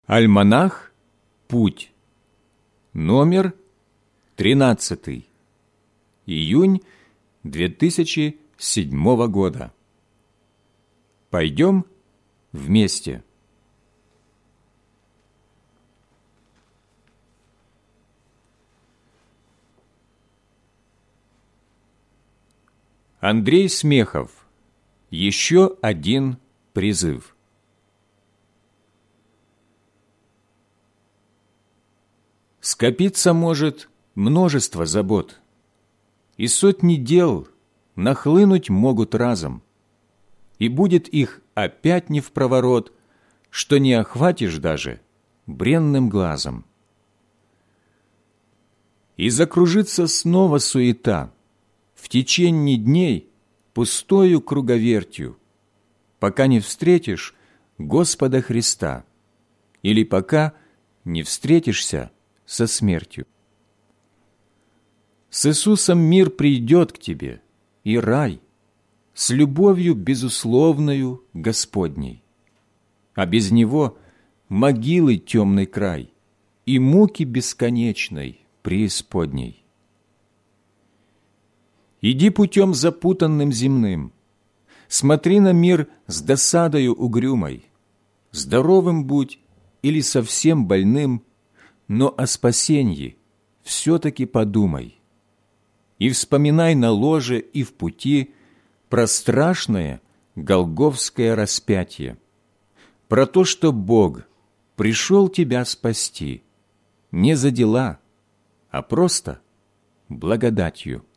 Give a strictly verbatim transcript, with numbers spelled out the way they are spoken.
Альманах «Путь», номер тринадцатый, июнь две тысячи седьмого года. Пойдем вместе. Андрей Смехов. Еще один призыв. Скопиться может множество забот, и сотни дел нахлынуть могут разом, и будет их опять не впроворот, что не охватишь даже бренным глазом. И закружится снова суета в течение дней пустою круговертью, пока не встретишь Господа Христа или пока не встретишься со смертью. С Иисусом мир придет к тебе, и рай, с любовью безусловною Господней. А без Него могилы темный край и муки бесконечной преисподней. Иди путем запутанным земным, смотри на мир с досадою угрюмой, здоровым будь или совсем больным, но о спасении все-таки подумай и вспоминай на ложе и в пути про страшное голгофское распятие, про то, что Бог пришел тебя спасти не за дела, а просто благодатью.